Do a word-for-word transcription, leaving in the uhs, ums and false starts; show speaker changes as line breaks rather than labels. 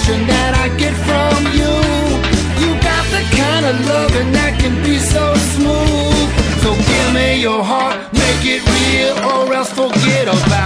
affection that I get from you. You got the kind of loving that can be so smooth. So give me your heart, make it real, or else forget about it.